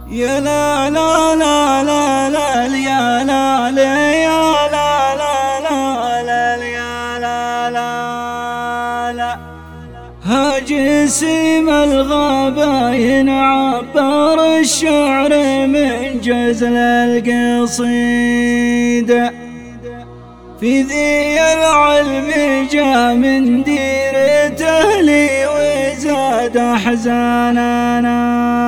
يا لا لا لا لا لا يا لا لا يا لا لا لا لا يا لا لا لا. ها جسيم الغابة عبر الشعر من جزل القصيدة، في ذي العلم جاء من ديرته لي وزاد أحزاننا.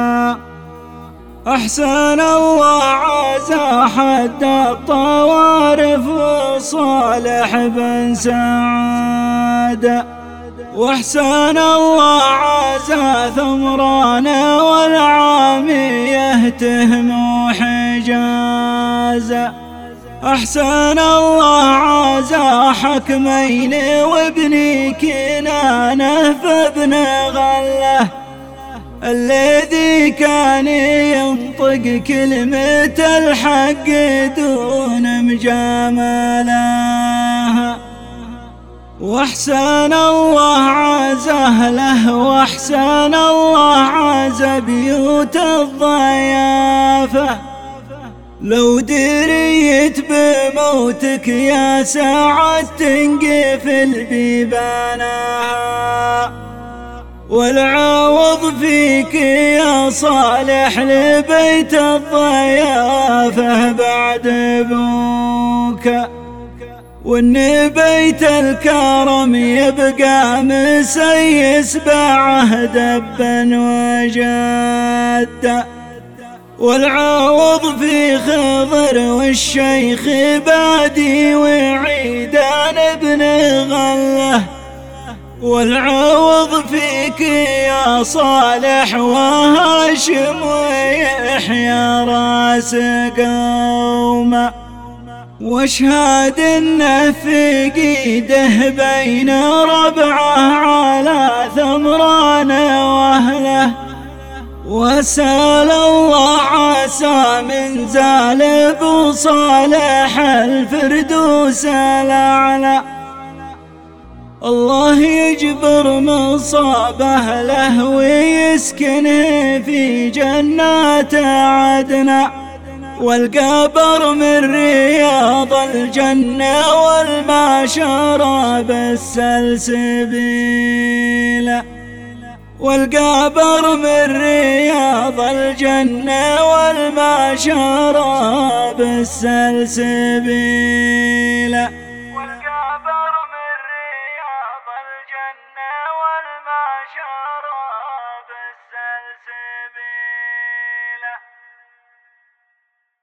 أحسن الله عزا حد الطوارف وصالح بن سعادة، واحسن الله عزا ثمران والعامية تهم حجازة. أحسن الله عزا حكمين وابن كنانة فابن غله، الذي كان ينطق كلمة الحق دون مجاملة. واحسن الله عزاه له، واحسن الله عزا بيوت الضيافة. لو دريت بموتك يا سعد تنقفل بيبانها، والعوض فيك يا صالح لبيت الضيافة بعد ابوك. وان بيت الكرم يبقى مسيس بعهد دبا وجد، والعوض في خضر والشيخ بادي وعيدان ابن غله. والعوض فيك يا صالح وهاشم ويحيى راس قومه، واشهد انه في قيده بين ربعه على ثمران واهله. وسال الله عسى من زال بصالح الفردوس الاعلى، الله يجبر مصابه له ويسكنه في جنات عدن، والقبر من رياض الجنة والما شرب السلسبيل. والقبر من رياض الجنة والما شرب السلسبيل.